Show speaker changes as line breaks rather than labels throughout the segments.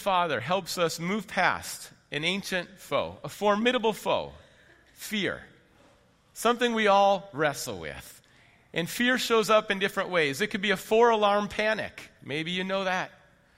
Father helps us move past an ancient foe, a formidable foe, fear, something we all wrestle with. And fear shows up in different ways. It could be a 4-alarm panic. Maybe you know that.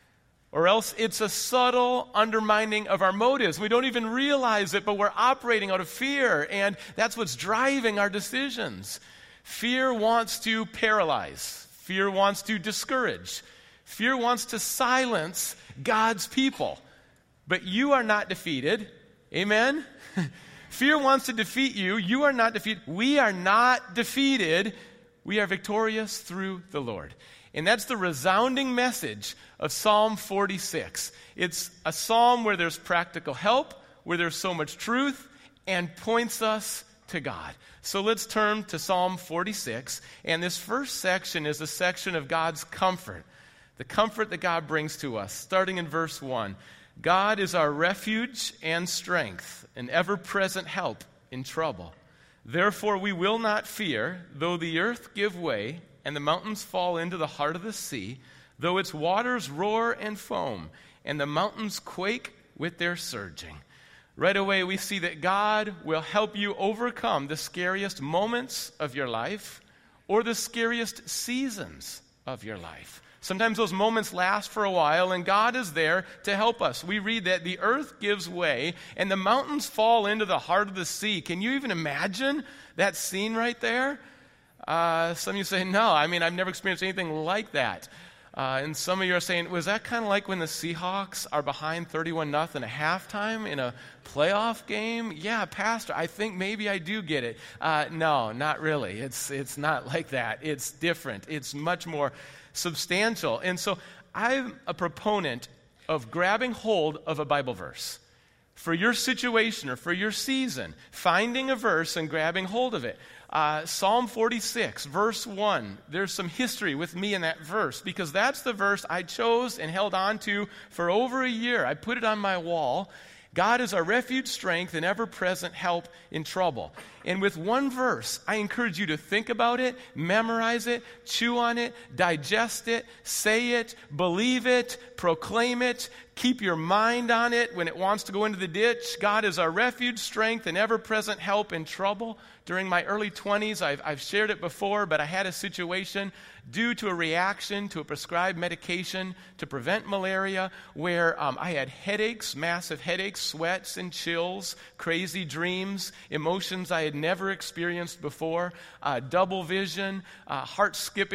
Or else it's a subtle undermining of our motives. We don't even realize it, but we're operating out of fear, and that's what's driving our decisions. Fear wants to paralyze. Fear wants to discourage. Fear wants to silence God's people. But you are not defeated. Amen? Fear wants to defeat you. You are not defeated. We are not defeated. We are victorious through the Lord. And that's the resounding message of Psalm 46. It's a psalm where there's practical help, where there's so much truth, and points us to God. So let's turn to Psalm 46. And this first section is a section of God's comfort, the comfort that God brings to us. Starting in verse 1, God is our refuge and strength, an ever-present help in trouble. Therefore we will not fear, though the earth give way, and the mountains fall into the heart of the sea, though its waters roar and foam, and the mountains quake with their surging. Right away, we see that God will help you overcome the scariest moments of your life or the scariest seasons of your life. Sometimes those moments last for a while, and God is there to help us. We read that the earth gives way, and the mountains fall into the heart of the sea. Can you even imagine that scene right there? Some of you say, no, I've never experienced anything like that. And some of you are saying, was that kind of like when the Seahawks are behind 31-0 at halftime in a playoff game? Yeah, Pastor, I think maybe I do get it. No, not really. It's not like that. It's different. It's much more substantial. And so I'm a proponent of grabbing hold of a Bible verse for your situation or for your season, finding a verse and grabbing hold of it. Psalm 46, verse 1, there's some history with me in that verse because that's the verse I chose and held on to for over a year. I put it on my wall. God is our refuge, strength, and ever-present help in trouble. And with one verse, I encourage you to think about it, memorize it, chew on it, digest it, say it, believe it, proclaim it, keep your mind on it when it wants to go into the ditch. God is our refuge, strength, and ever-present help in trouble. During my early 20s, I've shared it before, but I had a situation due to a reaction to a prescribed medication to prevent malaria where I had headaches, massive headaches, sweats and chills, crazy dreams, emotions I had never experienced before, double vision, my heart skipped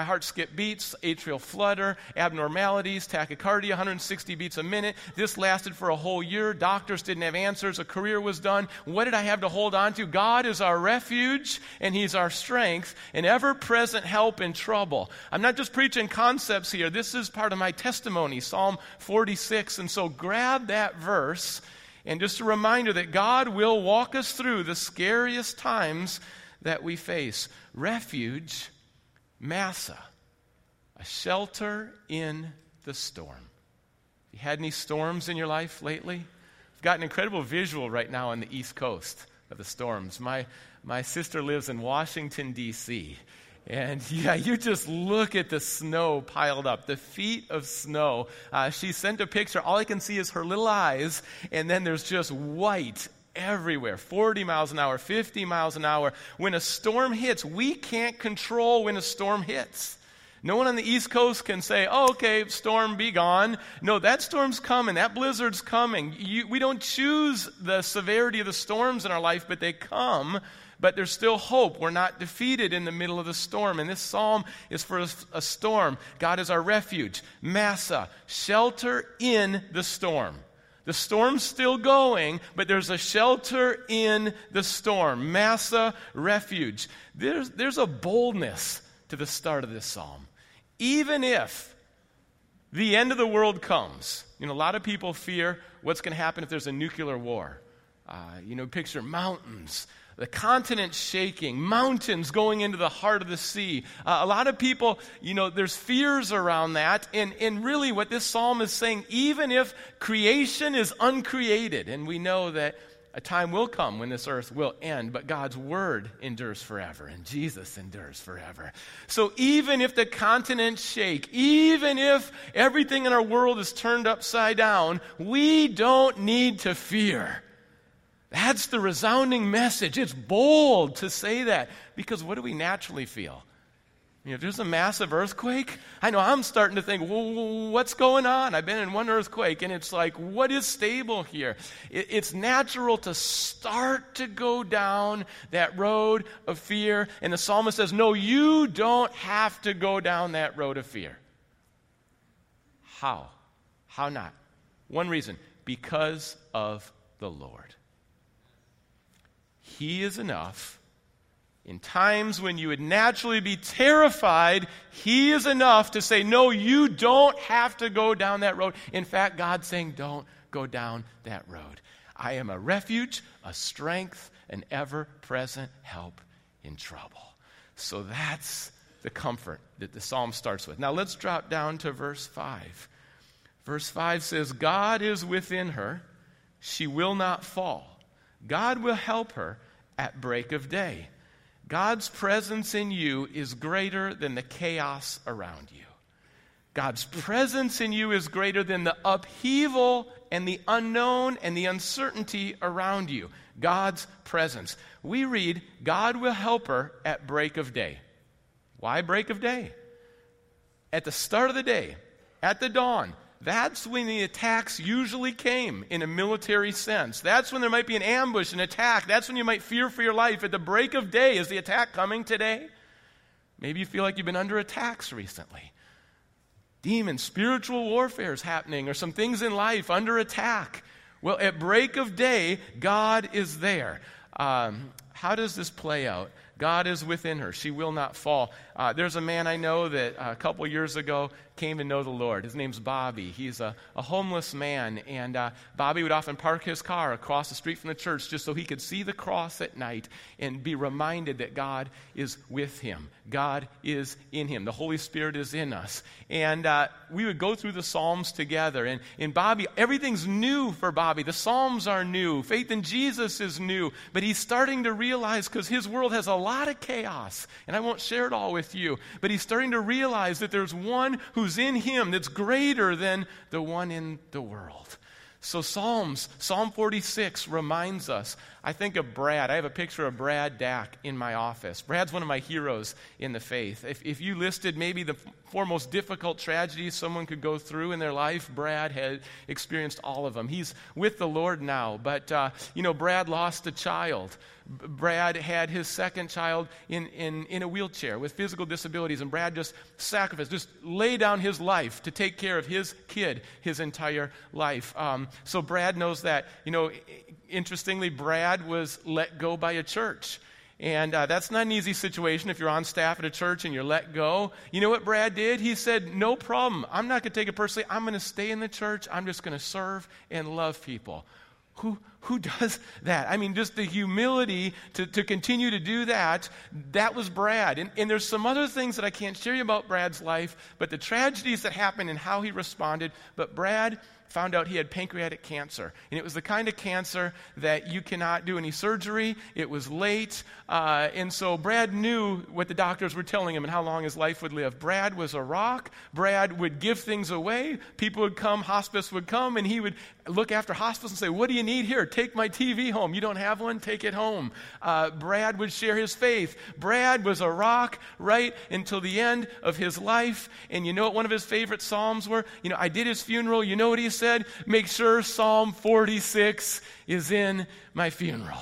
beats, atrial flutter, abnormalities, tachycardia, 160 beats a minute. This lasted for a whole year. Doctors didn't have answers. A career was done. What did I have to hold on to? God is our refuge, and He's our strength, an ever-present help in trouble. I'm not just preaching concepts here. This is part of my testimony, Psalm 46. And so grab that verse, and just a reminder that God will walk us through the scariest times that we face. Refuge, Massa, a shelter in the storm. You had any storms in your life lately? I've got an incredible visual right now on the East Coast of the storms. My sister lives in Washington, D.C., and yeah, you just look at the snow piled up, the feet of snow. She sent a picture. All I can see is her little eyes, and then there's just white everywhere, 40 miles an hour, 50 miles an hour. When a storm hits, we can't control when a storm hits. No one on the East Coast can say, oh, okay, storm, be gone. No, that storm's coming. That blizzard's coming. We don't choose the severity of the storms in our life, but they come. But there's still hope. We're not defeated in the middle of the storm. And this psalm is for a storm. God is our refuge. Massa, shelter in the storm. The storm's still going, but there's a shelter in the storm. Massa, refuge. There's a boldness to the start of this psalm. Even if the end of the world comes, a lot of people fear what's going to happen if there's a nuclear war. Picture mountains, the continent shaking, mountains going into the heart of the sea. A lot of people, there's fears around that. And really what this psalm is saying, even if creation is uncreated, and we know that a time will come when this earth will end, but God's word endures forever, and Jesus endures forever. So even if the continents shake, even if everything in our world is turned upside down, we don't need to fear. That's the resounding message. It's bold to say that, because what do we naturally feel? If there's a massive earthquake, I know I'm starting to think, well, what's going on? I've been in one earthquake, and it's like, what is stable here? It's natural to start to go down that road of fear, and the psalmist says, no, you don't have to go down that road of fear. How? How not? One reason, because of the Lord. He is enough. In times when you would naturally be terrified, He is enough to say, no, you don't have to go down that road. In fact, God's saying, don't go down that road. I am a refuge, a strength, an ever-present help in trouble. So that's the comfort that the psalm starts with. Now let's drop down to verse 5. Verse 5 says, God is within her. She will not fall. God will help her at break of day. God's presence in you is greater than the chaos around you. God's presence in you is greater than the upheaval and the unknown and the uncertainty around you. God's presence. We read, God will help her at break of day. Why break of day? At the start of the day, at the dawn. That's when the attacks usually came in a military sense. That's when there might be an ambush, an attack. That's when you might fear for your life. At the break of day, is the attack coming today? Maybe you feel like you've been under attacks recently. Demons, spiritual warfare is happening, or some things in life under attack. Well, at break of day, God is there. How does this play out? God is within her. She will not fall. There's a man I know that a couple years ago came to know the Lord. His name's Bobby. He's a homeless man, and Bobby would often park his car across the street from the church just so he could see the cross at night and be reminded that God is with him. God is in him. The Holy Spirit is in us. And we would go through the Psalms together. And Bobby, everything's new for Bobby. The Psalms are new. Faith in Jesus is new. But he's starting to realize, because his world has a lot of chaos, and I won't share it all with you, but he's starting to realize that there's one who's in him that's greater than the one in the world. So Psalm 46 reminds us. I think of Brad. I have a picture of Brad Dack in my office. Brad's one of my heroes in the faith. If you listed maybe the four most difficult tragedies someone could go through in their life, Brad had experienced all of them. He's with the Lord now, but Brad lost a child. Brad had his second child in a wheelchair with physical disabilities, and Brad just sacrificed, just laid down his life to take care of his kid his entire life. So Brad knows that. Interestingly, Brad was let go by a church. And that's not an easy situation if you're on staff at a church and you're let go. You know what Brad did? He said, no problem. I'm not going to take it personally. I'm going to stay in the church. I'm just going to serve and love people. Who does that? I mean, just the humility to continue to do that, that was Brad. And there's some other things that I can't share you about Brad's life, but the tragedies that happened and how he responded. But Brad found out he had pancreatic cancer. And it was the kind of cancer that you cannot do any surgery. It was late. And so Brad knew what the doctors were telling him and how long his life would live. Brad was a rock. Brad would give things away. People would come, hospice would come, and he would look after hospice and say, what do you need here? Take my TV home. You don't have one? Take it home. Brad would share his faith. Brad was a rock right until the end of his life. And you know what one of his favorite psalms were? I did his funeral. You know what he said? Make sure Psalm 46 is in my funeral.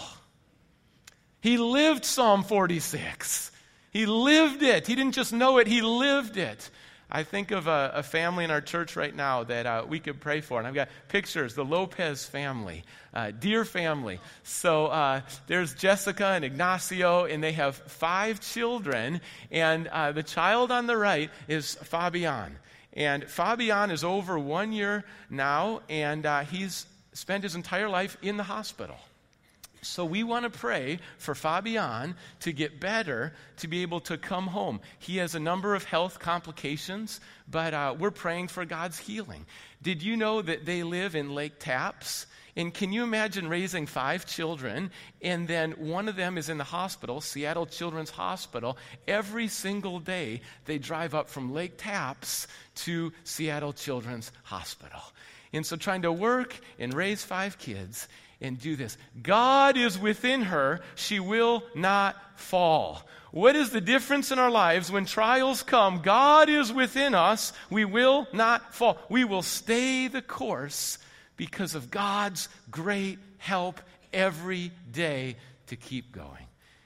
He lived Psalm 46. He lived it. He didn't just know it, he lived it. I think of a family in our church right now that we could pray for. And I've got pictures, the Lopez family, dear family. So there's Jessica and Ignacio, and they have 5 children. And the child on the right is Fabian. And Fabian is over 1 year now, and he's spent his entire life in the hospital. So we want to pray for Fabian to get better, to be able to come home. He has a number of health complications, but we're praying for God's healing. Did you know that they live in Lake Tapps? And can you imagine raising 5 children, and then one of them is in the hospital, Seattle Children's Hospital. Every single day, they drive up from Lake Tapps to Seattle Children's Hospital. And so trying to work and raise 5 kids and do this. God is within her. She will not fall. What is the difference in our lives when trials come? God is within us. We will not fall. We will stay the course because of God's great help every day to keep going.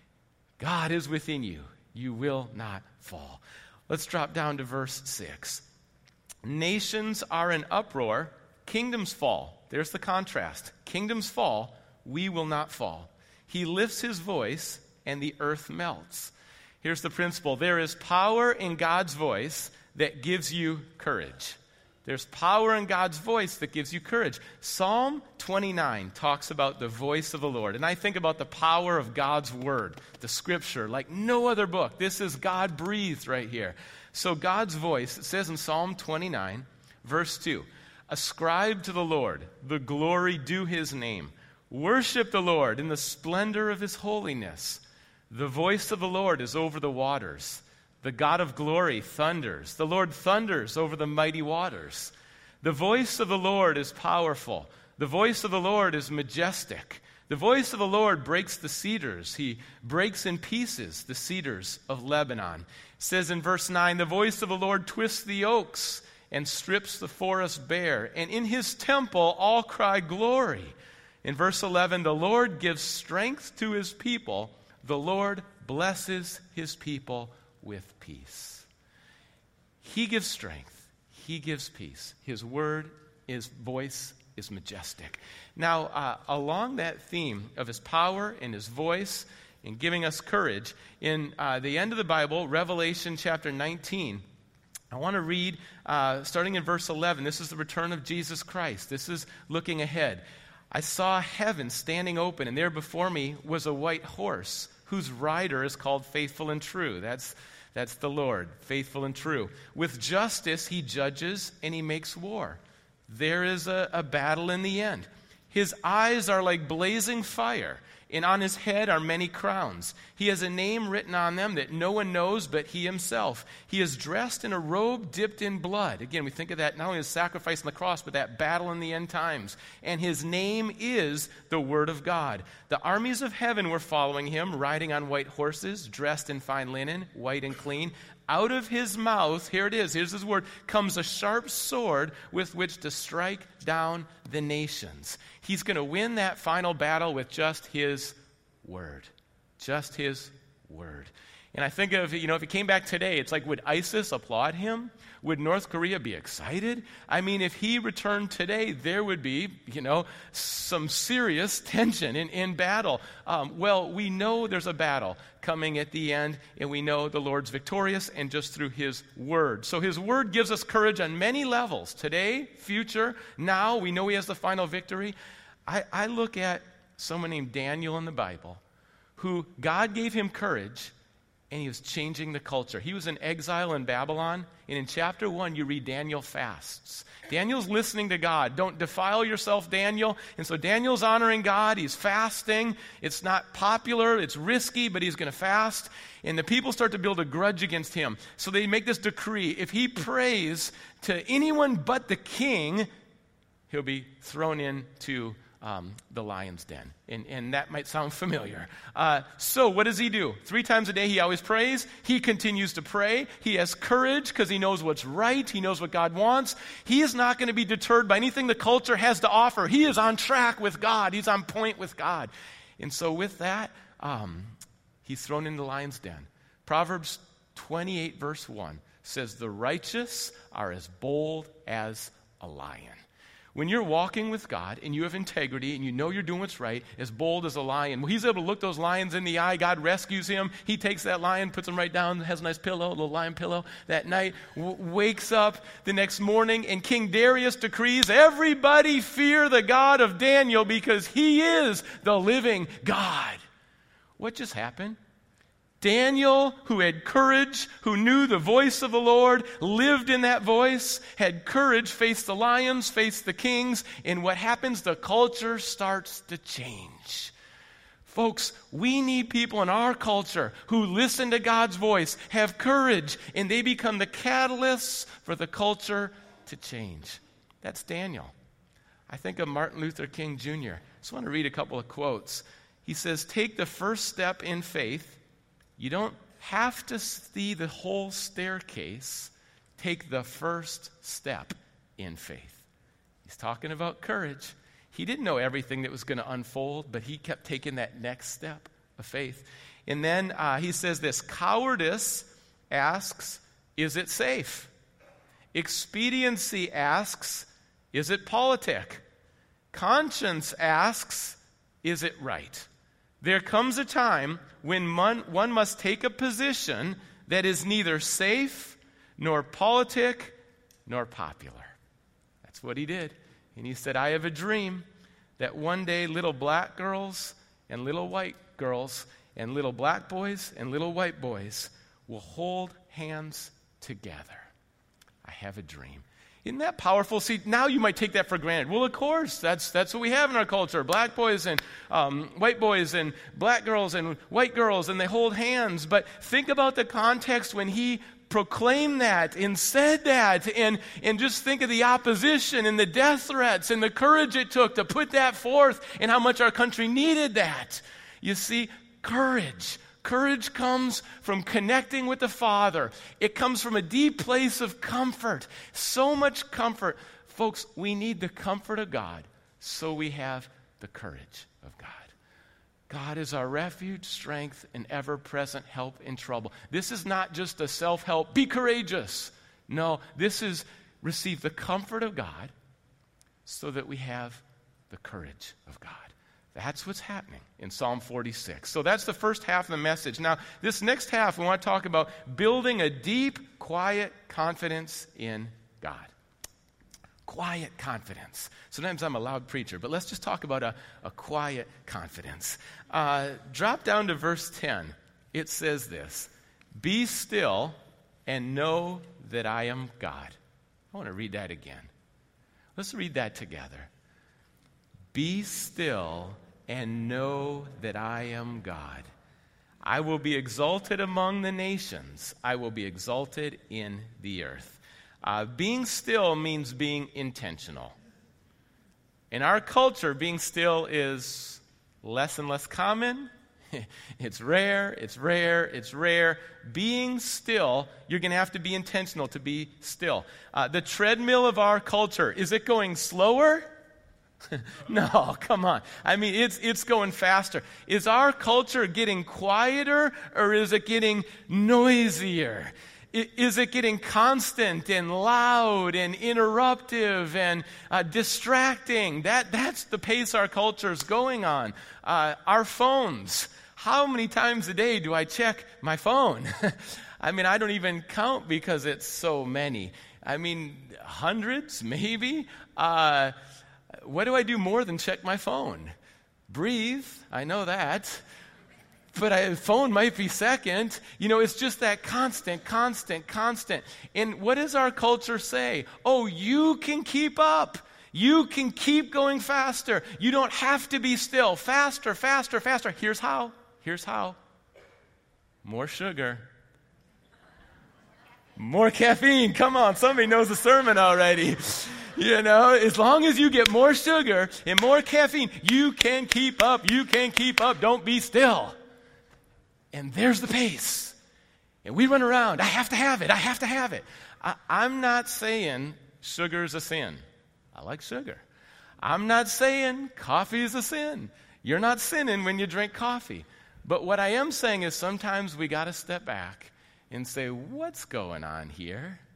God is within you. You will not fall. Let's drop down to verse 6. Nations are in uproar. Kingdoms fall. There's the contrast. Kingdoms fall, we will not fall. He lifts his voice, and the earth melts. Here's the principle. There is power in God's voice that gives you courage. There's power in God's voice that gives you courage. Psalm 29 talks about the voice of the Lord. And I think about the power of God's word, the scripture, like no other book. This is God breathed right here. So God's voice, it says in Psalm 29, verse 2, ascribe to the Lord the glory due his name. Worship the Lord in the splendor of his holiness. The voice of the Lord is over the waters. The God of glory thunders. The Lord thunders over the mighty waters. The voice of the Lord is powerful. The voice of the Lord is majestic. The voice of the Lord breaks the cedars. He breaks in pieces the cedars of Lebanon. It says in verse 9, the voice of the Lord twists the oaks and strips the forest bare. And in his temple all cry glory. In verse 11, the Lord gives strength to his people. The Lord blesses his people with peace. He gives strength. He gives peace. His word, his voice is majestic. Now, along that theme of his power and his voice and giving us courage, in the end of the Bible, Revelation chapter 19, I want to read, starting in verse 11. This is the return of Jesus Christ. This is looking ahead. I saw heaven standing open, and there before me was a white horse, whose rider is called Faithful and True. That's the Lord, faithful and true. With justice he judges and he makes war. There is a battle in the end. His eyes are like blazing fire, and on his head are many crowns. He has a name written on them that no one knows but he himself. He is dressed in a robe dipped in blood. Again, we think of that not only as sacrifice on the cross, but that battle in the end times. And his name is the Word of God. The armies of heaven were following him, riding on white horses, dressed in fine linen, white and clean. Out of his mouth, here it is, here's his word, comes a sharp sword with which to strike down the nations. He's going to win that final battle with just his word. Just his word. And I think of, if he came back today, it's like, would ISIS applaud him? Would North Korea be excited? I mean, if he returned today, there would be, some serious tension in battle. Well, we know there's a battle coming at the end, and we know the Lord's victorious, and just through his word. So his word gives us courage on many levels. Today, future, now, we know he has the final victory. I look at someone named Daniel in the Bible, who God gave him courage, and he was changing the culture. He was in exile in Babylon, and in chapter 1, you read Daniel fasts. Daniel's listening to God. Don't defile yourself, Daniel. And so Daniel's honoring God. He's fasting. It's not popular. It's risky, but he's going to fast. And the people start to build a grudge against him. So they make this decree. If he prays to anyone but the king, he'll be thrown into the lion's den. And that might sound familiar. So what does he do? 3 times a day he always prays. He continues to pray. He has courage because he knows what's right. He knows what God wants. He is not going to be deterred by anything the culture has to offer. He is on track with God. He's on point with God. And so with that, he's thrown into the lion's den. Proverbs 28 verse 1 says, the righteous are as bold as a lion. When you're walking with God and you have integrity and you know you're doing what's right, as bold as a lion, well, he's able to look those lions in the eye. God rescues him. He takes that lion, puts him right down, has a nice pillow, a little lion pillow that night, wakes up the next morning, and King Darius decrees, everybody fear the God of Daniel because he is the living God. What just happened? Daniel, who had courage, who knew the voice of the Lord, lived in that voice, had courage, faced the lions, faced the kings, and what happens? The culture starts to change. Folks, we need people in our culture who listen to God's voice, have courage, and they become the catalysts for the culture to change. That's Daniel. I think of Martin Luther King Jr. I just want to read a couple of quotes. He says, take the first step in faith. You don't have to see the whole staircase. Take the first step in faith. He's talking about courage. He didn't know everything that was going to unfold, but he kept taking that next step of faith. And then he says this, cowardice asks, is it safe? Expediency asks, is it politic? Conscience asks, is it right? There comes a time when one must take a position that is neither safe, nor politic, nor popular. That's what he did. And he said, I have a dream that one day little black girls and little white girls and little black boys and little white boys will hold hands together. I have a dream. Isn't that powerful? See, now you might take that for granted. Well, of course, that's what we have in our culture. Black boys and white boys and black girls and white girls, and they hold hands. But think about the context when he proclaimed that and said that, and just think of the opposition and the death threats and the courage it took to put that forth and how much our country needed that. You see, courage. Courage comes from connecting with the Father. It comes from a deep place of comfort. So much comfort. Folks, we need the comfort of God, so we have the courage of God. God is our refuge, strength, and ever-present help in trouble. This is not just a self-help, be courageous. No, this is receive the comfort of God so that we have the courage of God. That's what's happening in Psalm 46. So that's the first half of the message. Now, this next half, we want to talk about building a deep, quiet confidence in God. Quiet confidence. Sometimes I'm a loud preacher, but let's just talk about a quiet confidence. Drop down to verse 10. It says this, be still and know that I am God. I want to read that again. Let's read that together. Be still and know that I am God. I will be exalted among the nations. I will be exalted in the earth. Being still means being intentional. In our culture, being still is less and less common. It's rare, it's rare, it's rare. Being still, you're going to have to be intentional to be still. The treadmill of our culture, is it going slower? No, come on. I mean, it's going faster. Is our culture getting quieter or is it getting noisier? Is it getting constant and loud and interruptive and distracting? That's the pace our culture is going on. Our phones. How many times a day do I check my phone? I mean, I don't even count because it's so many. I mean, hundreds, maybe. What do I do more than check my phone? Breathe, I know that. But phone might be second. You know, it's just that constant. And what does our culture say? Oh, you can keep up. You can keep going faster. You don't have to be still. Faster. Here's how. More sugar. More caffeine. Come on, somebody knows the sermon already. You know, as long as you get more sugar and more caffeine, you can keep up. Don't be still. And there's the pace. And we run around. I have to have it. I'm not saying sugar is a sin. I like sugar. I'm not saying coffee is a sin. You're not sinning when you drink coffee. But what I am saying is sometimes we got to step back and say, what's going on here?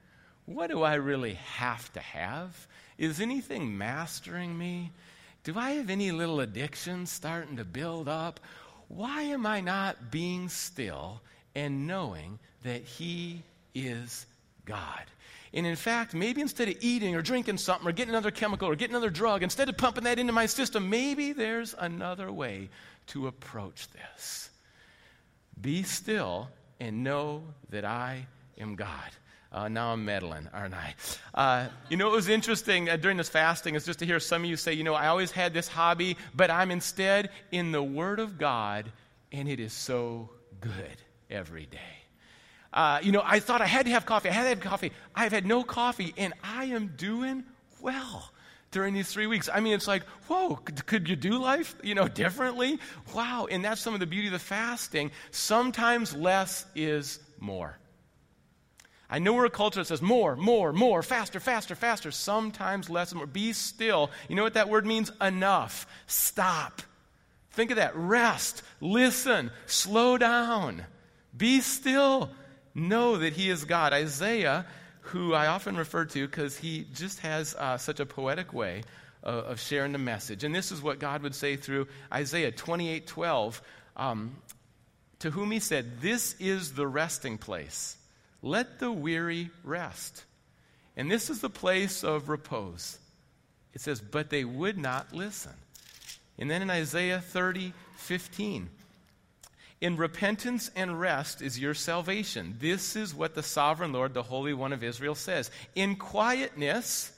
what do I really have to have? Is anything mastering me? Do I have any little addictions starting to build up? Why am I not being still and knowing that he is God? And in fact, maybe instead of eating or drinking something or getting another chemical or getting another drug, instead of pumping that into my system, maybe there's another way to approach this. Be still and know that I am God. Now I'm meddling, aren't I? It was interesting during this fasting is just to hear some of you say, I always had this hobby, but I'm instead in the Word of God, and it is so good every day. I thought I had to have coffee. I've had no coffee, and I am doing well during these 3 weeks. I mean, it's like, whoa, could you do life, differently? Wow, and that's some of the beauty of the fasting. Sometimes less is more. I know we're a culture that says more, faster, faster, faster. Sometimes less is more. Be still. You know what that word means? Enough. Stop. Think of that. Rest. Listen. Slow down. Be still. Know that he is God. Isaiah, who I often refer to because he just has such a poetic way of sharing the message. And this is what God would say through Isaiah 28:12, to whom he said, "This is the resting place. Let the weary rest. And this is the place of repose." It says, but they would not listen. And then in Isaiah 30:15, in repentance and rest is your salvation. This is what the sovereign Lord, the Holy One of Israel, says. In quietness,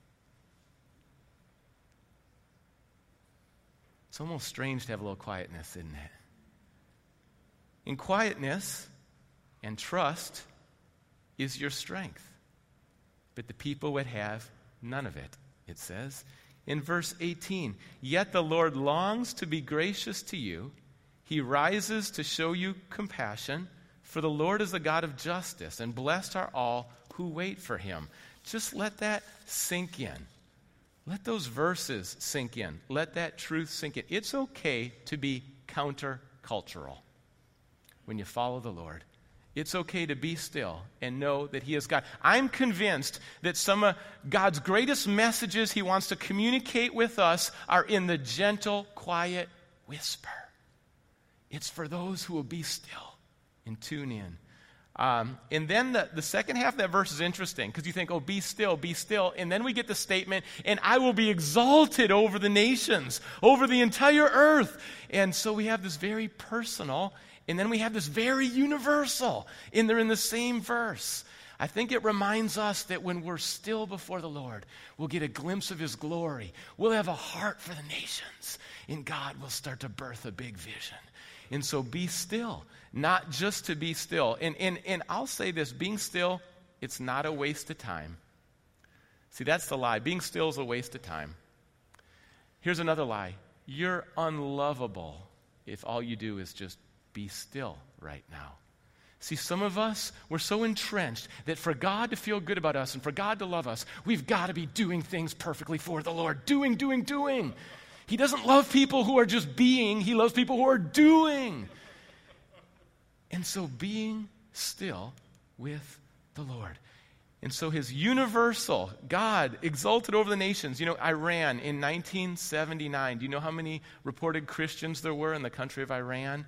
it's almost strange to have a little quietness, isn't it? In quietness and trust is your strength. But the people would have none of it, it says. In verse 18, yet the Lord longs to be gracious to you. He rises to show you compassion, for the Lord is a God of justice, and blessed are all who wait for him. Just let that sink in. Let those verses sink in. Let that truth sink in. It's okay to be countercultural when you follow the Lord. It's okay to be still and know that he is God. I'm convinced that some of God's greatest messages he wants to communicate with us are in the gentle, quiet whisper. It's for those who will be still and tune in. And then the second half of that verse is interesting because you think, oh, be still, be still. And then we get the statement, and I will be exalted over the nations, over the entire earth. And so we have this very personal, and then we have this very universal, and they're in the same verse. I think it reminds us that when we're still before the Lord, we'll get a glimpse of his glory. We'll have a heart for the nations, and God will start to birth a big vision. And so be still, not just to be still. And I'll say this, being still, it's not a waste of time. See, that's the lie. Being still is a waste of time. Here's another lie. You're unlovable if all you do is just be still right now. See, some of us, we're so entrenched that for God to feel good about us and for God to love us, we've got to be doing things perfectly for the Lord. Doing. He doesn't love people who are just being. He loves people who are doing. And so being still with the Lord. And so his universal, God exalted over the nations. Iran in 1979, do you know how many reported Christians there were in the country of Iran?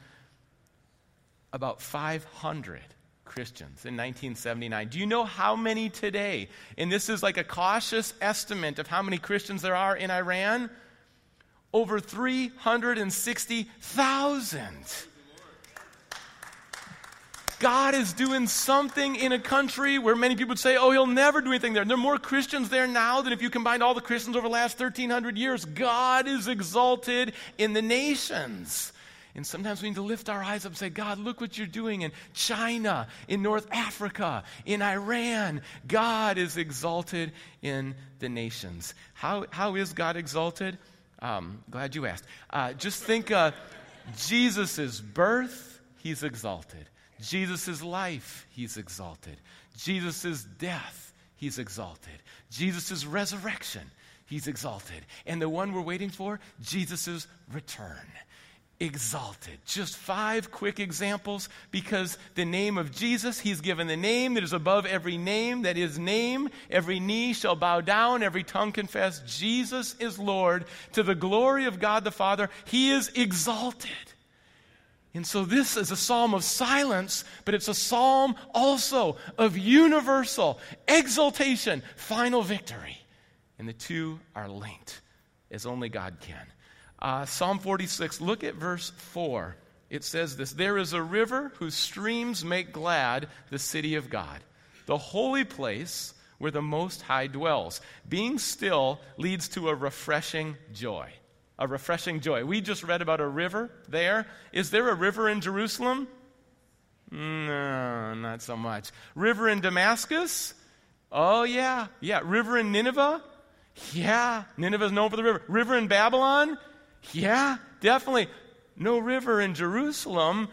About 500 Christians in 1979. Do you know how many today? And this is like a cautious estimate of how many Christians there are in Iran. Over 360,000. God is doing something in a country where many people would say, oh, he'll never do anything there. There are more Christians there now than if you combined all the Christians over the last 1,300 years. God is exalted in the nations. And sometimes we need to lift our eyes up and say, God, look what you're doing in China, in North Africa, in Iran. God is exalted in the nations. How is God exalted? Glad you asked. Just think Jesus' birth, he's exalted. Jesus' life, he's exalted. Jesus' death, he's exalted. Jesus' resurrection, he's exalted. And the one we're waiting for, Jesus' return. exalted. Just 5 quick examples, because the name of Jesus, he's given the name that is above every name, that his name, every knee shall bow down, every tongue confess Jesus is Lord. To the glory of God the Father, he is exalted. And so this is a psalm of silence, but it's a psalm also of universal exaltation, final victory. And the two are linked, as only God can. Psalm 46, look at verse 4. It says this: there is a river whose streams make glad the city of God, the holy place where the Most High dwells. Being still leads to a refreshing joy. A refreshing joy. We just read about a river there. Is there a river in Jerusalem? No, not so much. River in Damascus? Oh, yeah. Yeah. River in Nineveh? Yeah. Nineveh is known for the river. River in Babylon? Yeah, definitely. No river in Jerusalem.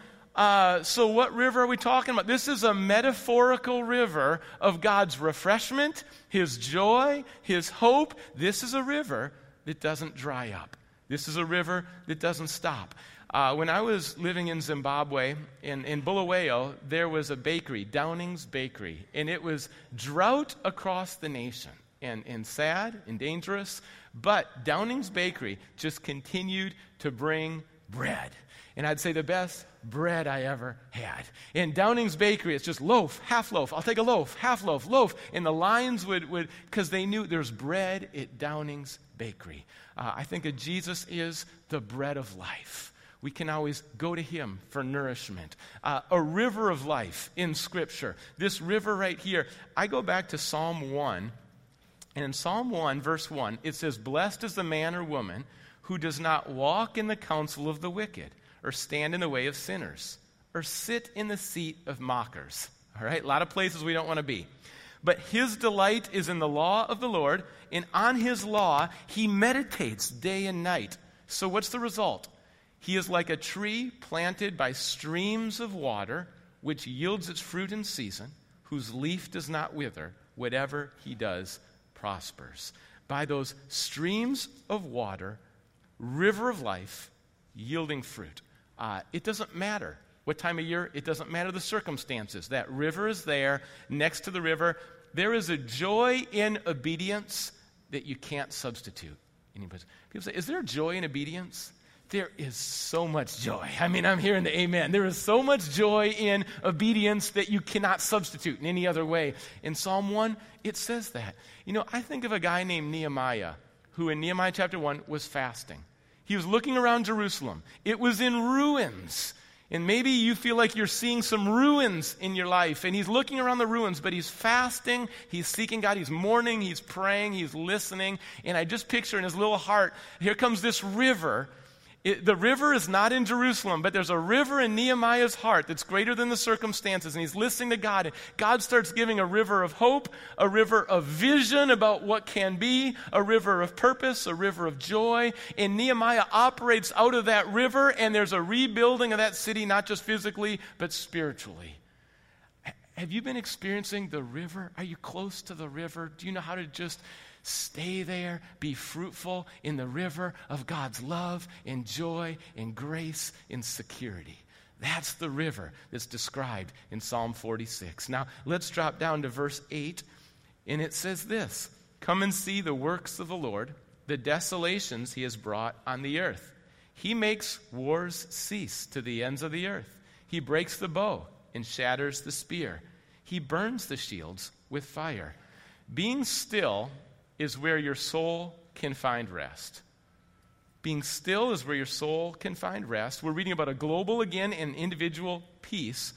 So what river are we talking about? This is a metaphorical river of God's refreshment, his joy, his hope. This is a river that doesn't dry up. This is a river that doesn't stop. When I was living in Zimbabwe, in Bulawayo, there was a bakery, Downing's Bakery, and it was drought across the nation, and sad and dangerous. But Downing's Bakery just continued to bring bread. And I'd say the best bread I ever had. In Downing's Bakery, it's just loaf, half loaf. I'll take a loaf, half loaf, loaf. And the lines would because they knew there's bread at Downing's Bakery. I think that Jesus is the bread of life. We can always go to him for nourishment. A river of life in Scripture. This river right here, I go back to Psalm 1. And in Psalm 1, verse 1, it says, blessed is the man or woman who does not walk in the counsel of the wicked, or stand in the way of sinners, or sit in the seat of mockers. All right, a lot of places we don't want to be. But his delight is in the law of the Lord, and on his law he meditates day and night. So what's the result? He is like a tree planted by streams of water, which yields its fruit in season, whose leaf does not wither. Whatever he does prospers. By those streams of water, river of life, yielding fruit. It doesn't matter what time of year. It doesn't matter the circumstances. That river is there. Next to the river, there is a joy in obedience that you can't substitute. People say, is there joy in obedience? There is so much joy. I mean, I'm hearing the amen. There is so much joy in obedience that you cannot substitute in any other way. In Psalm 1, it says that. You know, I think of a guy named Nehemiah, who in Nehemiah chapter 1 was fasting. He was looking around Jerusalem. It was in ruins. And maybe you feel like you're seeing some ruins in your life. And he's looking around the ruins, but he's fasting. He's seeking God. He's mourning. He's praying. He's listening. And I just picture in his little heart, here comes this river. The river is not in Jerusalem, but there's a river in Nehemiah's heart that's greater than the circumstances, and he's listening to God. And God starts giving a river of hope, a river of vision about what can be, a river of purpose, a river of joy. And Nehemiah operates out of that river, and there's a rebuilding of that city, not just physically, but spiritually. Have you been experiencing the river? Are you close to the river? Do you know how to just stay there, be fruitful in the river of God's love and joy and grace and security? That's the river that's described in Psalm 46. Now, let's drop down to verse 8, and it says this: come and see the works of the Lord, the desolations he has brought on the earth. He makes wars cease to the ends of the earth. He breaks the bow and shatters the spear. He burns the shields with fire. Being still is where your soul can find rest. Being still is where your soul can find rest. We're reading about a global, again, and individual peace.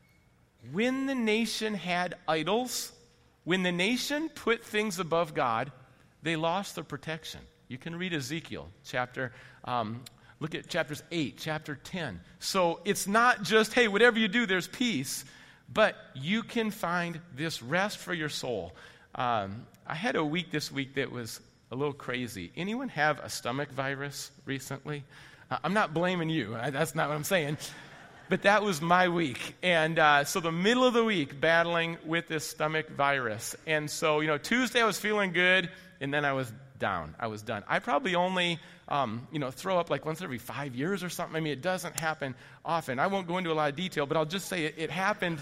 When the nation had idols, when the nation put things above God, they lost their protection. You can read Ezekiel look at chapters 8, chapter 10. So it's not just, hey, whatever you do, there's peace, but you can find this rest for your soul. I had a week this week that was a little crazy. Anyone have a stomach virus recently? I'm not blaming you. That's not what I'm saying. But that was my week. And so the middle of the week, battling with this stomach virus. And so, Tuesday I was feeling good, and then I was down. I was done. I probably only, throw up like once every 5 years or something. I mean, it doesn't happen often. I won't go into a lot of detail, but I'll just say it happened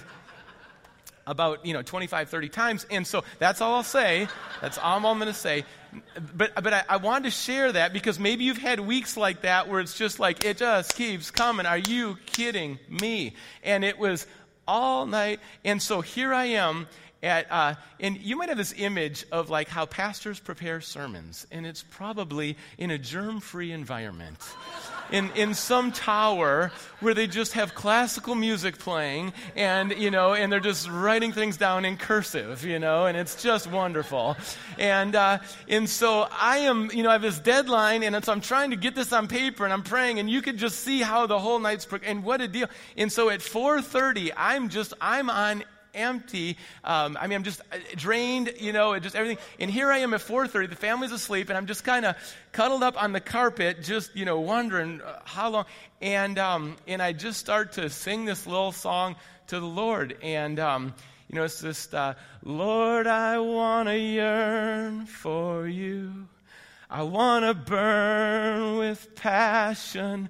about 25, 30 times. And so that's all I'll say. That's all I'm going to say. But I wanted to share that because maybe you've had weeks like that where it's just like, it just keeps coming. Are you kidding me? And it was all night. And so here I am and you might have this image of like how pastors prepare sermons, and it's probably in a germ-free environment. In some tower where they just have classical music playing and they're just writing things down in cursive, and it's just wonderful. And so I I have this deadline, and so I'm trying to get this on paper, and I'm praying, and you could just see how the whole night's, and what a deal. And so at 4:30, I'm on empty. I'm just drained, just everything. And here I am at 4:30. The family's asleep, and I'm just kind of cuddled up on the carpet, just wondering how long. And I just start to sing this little song to the Lord, and it's just, Lord, I want to yearn for you. I want to burn with passion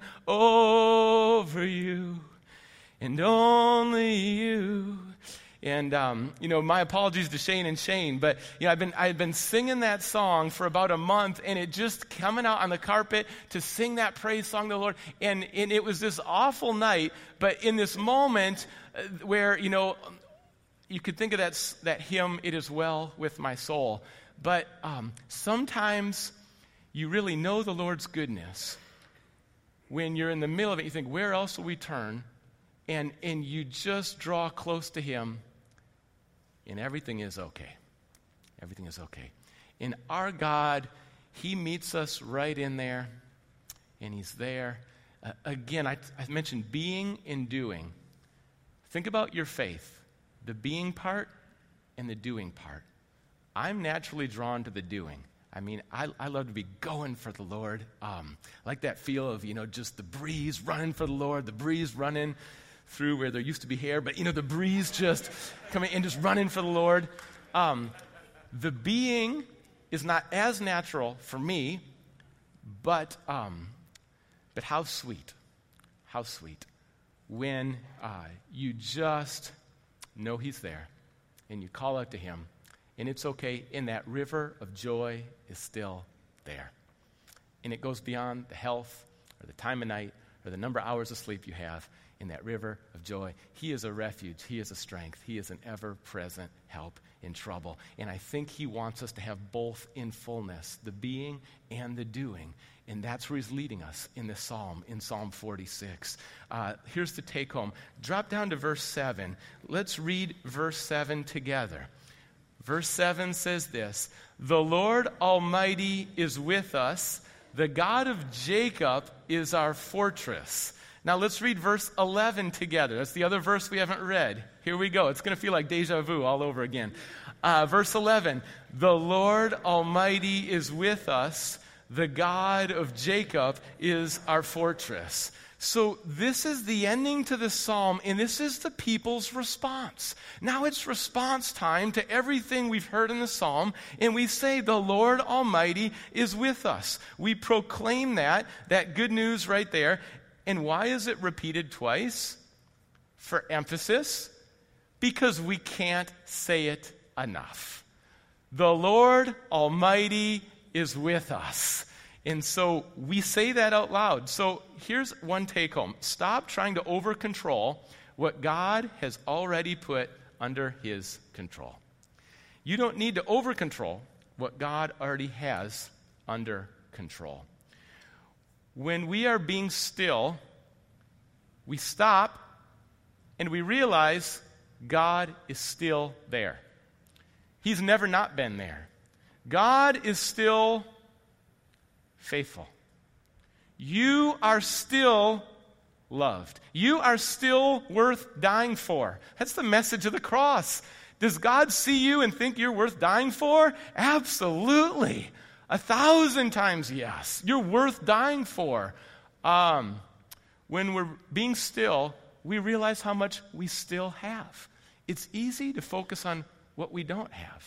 over you, and only you. And, my apologies to Shane and Shane, but, I've been singing that song for about a month, and it just coming out on the carpet to sing that praise song to the Lord. And it was this awful night, but in this moment where, you could think of that hymn, It Is Well With My Soul. But sometimes you really know the Lord's goodness when you're in the middle of it. You think, where else will we turn? And you just draw close to Him, and everything is okay. Everything is okay. And our God, He meets us right in there, and He's there. Again, I mentioned being and doing. Think about your faith, the being part and the doing part. I'm naturally drawn to the doing. I love to be going for the Lord. I like that feel of, just the breeze running for the Lord, the breeze running through where there used to be hair, but the breeze just coming and just running for the Lord. The being is not as natural for me, but how sweet when you just know He's there and you call out to Him, and it's okay, and that river of joy is still there. And it goes beyond the health or the time of night or the number of hours of sleep you have. In that river of joy, He is a refuge. He is a strength. He is an ever-present help in trouble. And I think He wants us to have both in fullness, the being and the doing. And that's where He's leading us in this psalm, in Psalm 46. Here's the take home. Drop down to verse 7. Let's read verse 7 together. Verse 7 says this, "The Lord Almighty is with us. The God of Jacob is our fortress." Now let's read verse 11 together. That's the other verse we haven't read. Here we go. It's going to feel like deja vu all over again. Verse 11, "The Lord Almighty is with us. The God of Jacob is our fortress." So this is the ending to this psalm, and this is the people's response. Now it's response time to everything we've heard in the psalm, and we say, the Lord Almighty is with us. We proclaim that good news right there. And why is it repeated twice? For emphasis. Because we can't say it enough. The Lord Almighty is with us. And so we say that out loud. So here's one take home. Stop trying to over-control what God has already put under His control. You don't need to over-control what God already has under control. When we are being still, we stop and we realize God is still there. He's never not been there. God is still faithful. You are still loved. You are still worth dying for. That's the message of the cross. Does God see you and think you're worth dying for? Absolutely. 1,000 times yes. You're worth dying for. When we're being still, we realize how much we still have. It's easy to focus on what we don't have.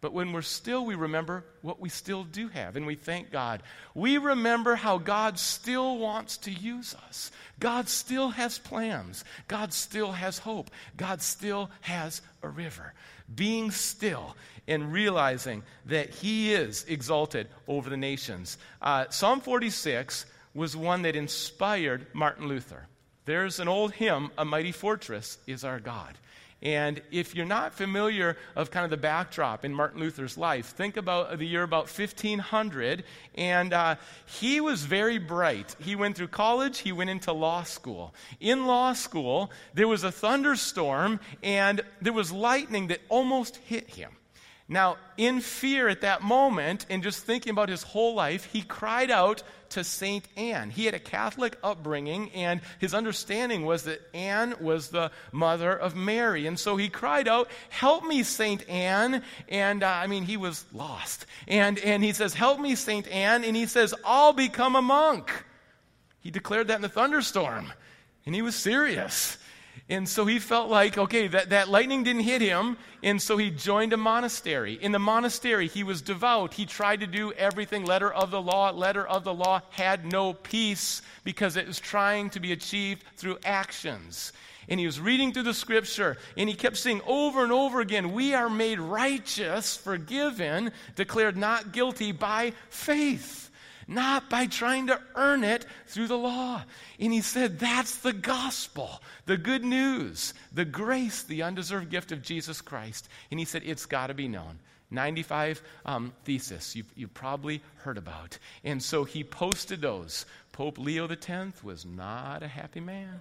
But when we're still, we remember what we still do have, and we thank God. We remember how God still wants to use us. God still has plans. God still has hope. God still has a river. Being still and realizing that He is exalted over the nations. Psalm 46 was one that inspired Martin Luther. There's an old hymn, "A Mighty Fortress is Our God." And if you're not familiar of kind of the backdrop in Martin Luther's life, think about the year about 1500, and he was very bright. He went through college, he went into law school. In law school, there was a thunderstorm, and there was lightning that almost hit him. Now, in fear at that moment, and just thinking about his whole life, he cried out to St. Anne. He had a Catholic upbringing, and his understanding was that Anne was the mother of Mary. And so he cried out, "Help me, St. Anne." And he was lost. And he says, "Help me, St. Anne." And he says, "I'll become a monk." He declared that in the thunderstorm. And he was serious. And so he felt like, okay, that lightning didn't hit him, and so he joined a monastery. In the monastery, he was devout. He tried to do everything, letter of the law. Letter of the law had no peace because it was trying to be achieved through actions. And he was reading through the Scripture, and he kept saying over and over again, we are made righteous, forgiven, declared not guilty by faith. Not by trying to earn it through the law. And he said, that's the gospel, the good news, the grace, the undeserved gift of Jesus Christ. And he said, it's got to be known. 95 thesis you've probably heard about. And so he posted those. Pope Leo X was not a happy man.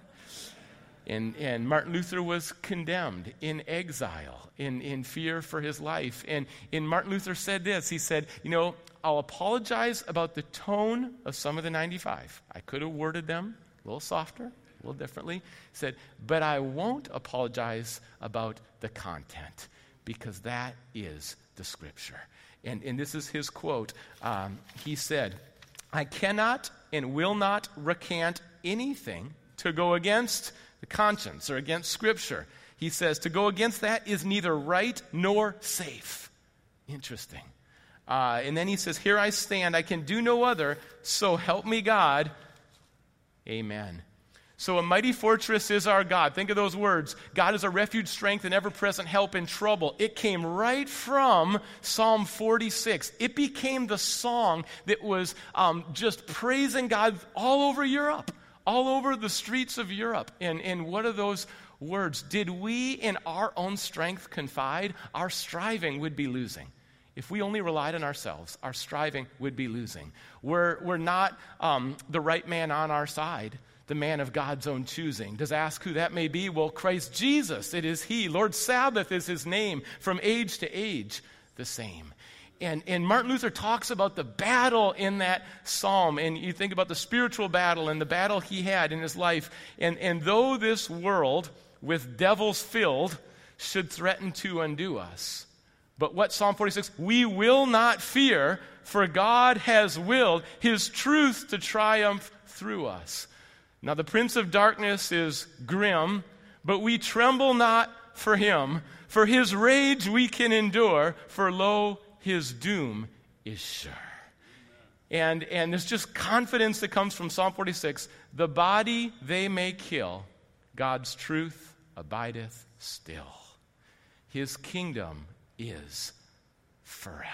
And Martin Luther was condemned in exile, in fear for his life. And Martin Luther said this. He said, I'll apologize about the tone of some of the 95. I could have worded them a little softer, a little differently. He said, but I won't apologize about the content, because that is the Scripture. And this is his quote. He said, I cannot and will not recant anything to go against the conscience or against Scripture. He says, to go against that is neither right nor safe. Interesting. And then he says, here I stand, I can do no other, so help me God. Amen. So a mighty fortress is our God. Think of those words. God is a refuge, strength, and ever-present help in trouble. It came right from Psalm 46. It became the song that was just praising God all over Europe, all over the streets of Europe. And what are those words? Did we in our own strength confide, our striving would be losing. If we only relied on ourselves, our striving would be losing. We're not the right man on our side, the man of God's own choosing. Does ask who that may be? Well, Christ Jesus, it is He. Lord Sabbath is His name, from age to age the same. And Martin Luther talks about the battle in that psalm, and you think about the spiritual battle and the battle he had in his life. And though this world with devils filled should threaten to undo us, but what Psalm 46, we will not fear, for God has willed His truth to triumph through us. Now the prince of darkness is grim, but we tremble not for him. For his rage we can endure, for lo, his doom is sure. And there's just confidence that comes from Psalm 46. The body they may kill, God's truth abideth still. His kingdom is forever.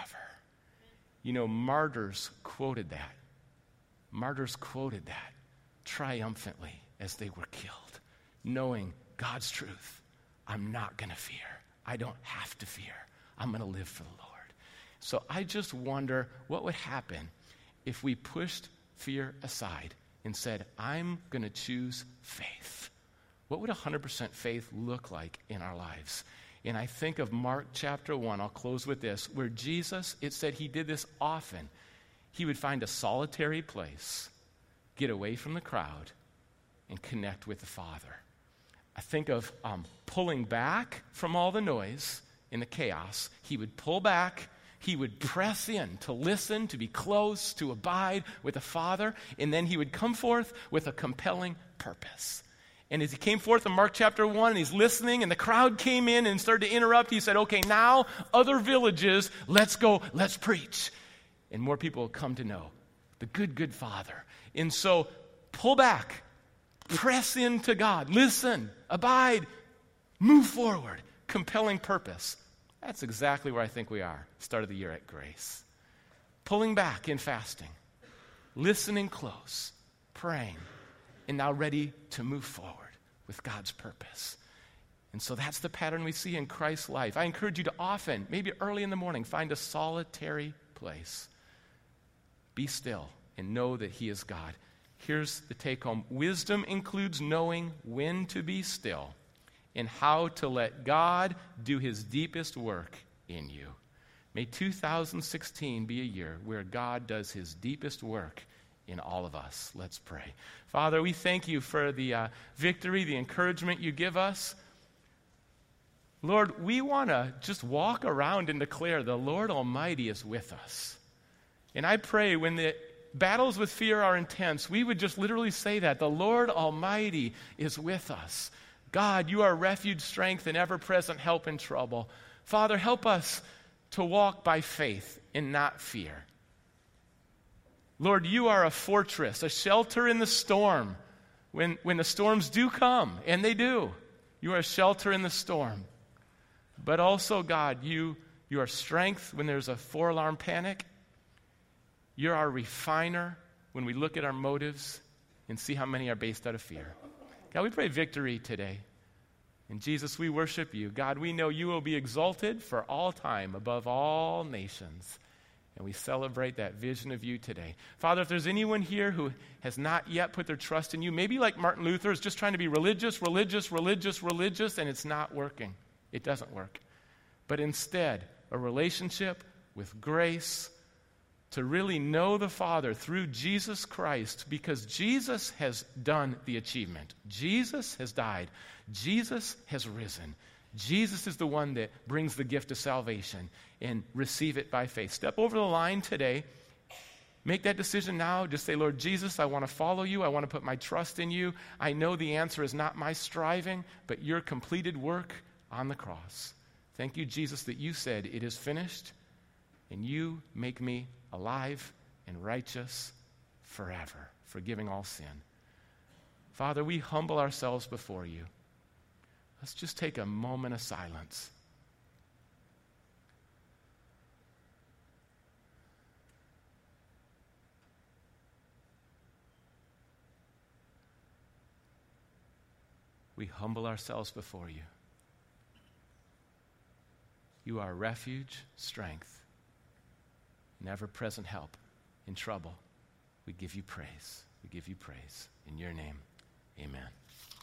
Martyrs quoted that. Martyrs quoted that triumphantly as they were killed, knowing God's truth. I'm not going to fear. I don't have to fear. I'm going to live for the Lord. So I just wonder what would happen if we pushed fear aside and said, I'm going to choose faith. What would 100% faith look like in our lives? And I think of Mark chapter 1, I'll close with this, where Jesus, it said he did this often. He would find a solitary place, get away from the crowd, and connect with the Father. I think of pulling back from all the noise and the chaos. He would pull back, he would press in to listen, to be close, to abide with the Father, and then he would come forth with a compelling purpose. And as he came forth in Mark chapter 1, and he's listening, and the crowd came in and started to interrupt, he said, okay, now other villages, let's go, let's preach. And more people will come to know the good, good Father. And so pull back, press into God, listen, abide, move forward, compelling purpose. That's exactly where I think we are, start of the year at Grace. Pulling back in fasting, listening close, praying, and now ready to move forward with God's purpose. And so that's the pattern we see in Christ's life. I encourage you to often, maybe early in the morning, find a solitary place. Be still and know that he is God. Here's the take home. Wisdom includes knowing when to be still and how to let God do his deepest work in you. May 2016 be a year where God does his deepest work in all of us. Let's pray. Father, we thank you for the victory, the encouragement you give us. Lord, we want to just walk around and declare the Lord Almighty is with us. And I pray when the battles with fear are intense, we would just literally say that. The Lord Almighty is with us. God, you are refuge, strength, and ever-present help in trouble. Father, help us to walk by faith and not fear. Lord, you are a fortress, a shelter in the storm. When the storms do come, and they do, you are a shelter in the storm. But also, God, you are strength when there's a four-alarm panic. You're our refiner when we look at our motives and see how many are based out of fear. God, we pray victory today. And Jesus, we worship you. God, we know you will be exalted for all time above all nations. And we celebrate that vision of you today. Father, if there's anyone here who has not yet put their trust in you, maybe like Martin Luther is just trying to be religious, and it's not working. It doesn't work. But instead, a relationship with grace to really know the Father through Jesus Christ, because Jesus has done the achievement. Jesus has died. Jesus has risen. Jesus is the one that brings the gift of salvation, and receive it by faith. Step over the line today. Make that decision now. Just say, Lord Jesus, I want to follow you. I want to put my trust in you. I know the answer is not my striving, but your completed work on the cross. Thank you, Jesus, that you said it is finished, and you make me alive and righteous forever, forgiving all sin. Father, we humble ourselves before you. Let's just take a moment of silence. We humble ourselves before you. You are refuge, strength, and ever-present help in trouble. We give you praise. We give you praise. In your name, amen.